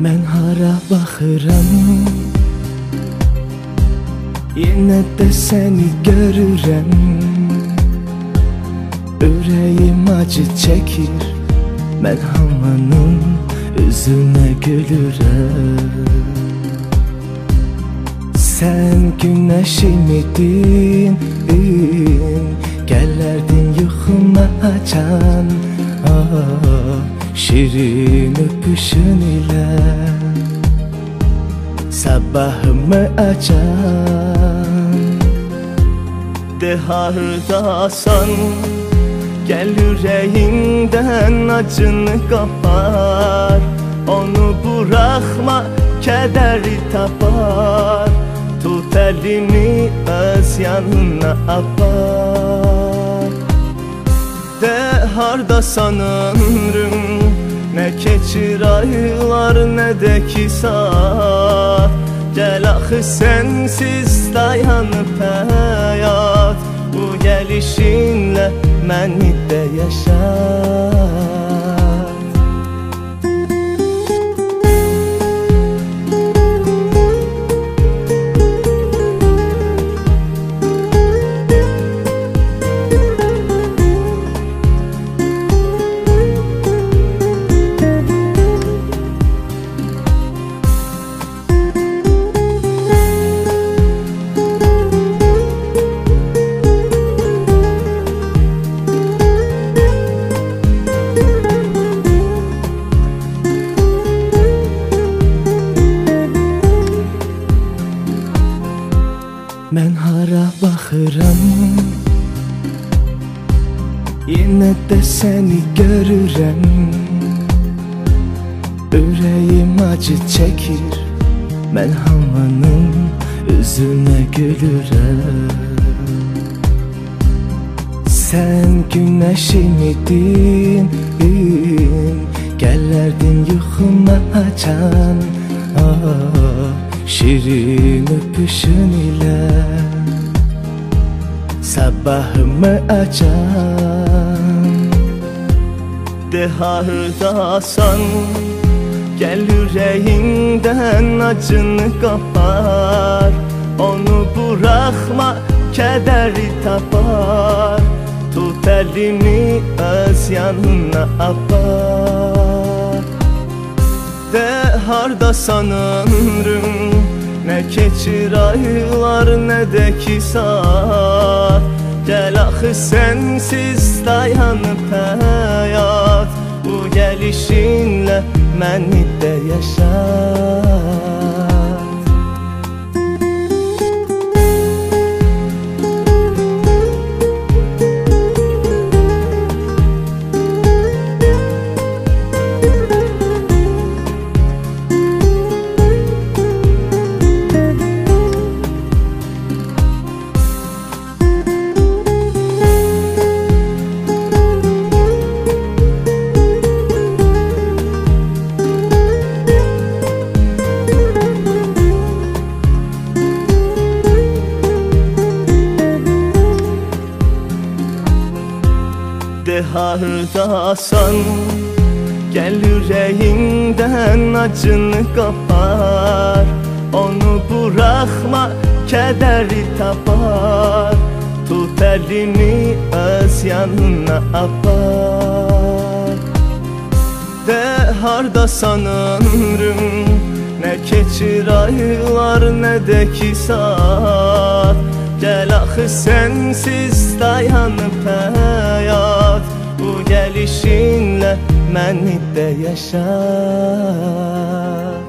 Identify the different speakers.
Speaker 1: Mən hara baxıram, yenə də səni görürəm. Ürəyim acı çəkir, mən hamının üzünə gülürəm. Sən günəşim idin, gələrdin yuxuma açan, şirin öpüşün ilə sabahımı açan. De hardasan, gəl ürəyindən acını qapar. Onu buraxma, kədəri tapar. Tut əlimi öz yanına apar. De hardasan ömrüm, nə keçir aylar, nə də ki saat. Gəl axı sənsiz dayanıb həyat, bu gəlişinlə məni də yaşat. Mən hara baxıram, yenə də səni görürəm. Ürəyim acı çəkir, mən hamının üzünə gülürəm. Sən günəşim idin, gələrdin yuxuma açan, şirin öpüşün ilə sabahımı açan. De hardasan, gəl ürəyindən acını qapar. Onu buraxma, kədəri tapar. Tut əlimi öz yanına apar. De hardasan ömrüm, nə keçir aylar, nə də ki saat. Gəl axı sənsiz dayanıb həyat, bu gəlişinlə məni də yaşat. De hardasan, gəl ürəyindən acını qapar. Onu buraxma, kədəri tapar. Tut əlimi öz yanına apar. De hardasan ömrüm, nə keçir aylar, nə də ki saat. Gəl axı sənsiz dayanıb həyat, bu gəlişinlə məni də yaşat.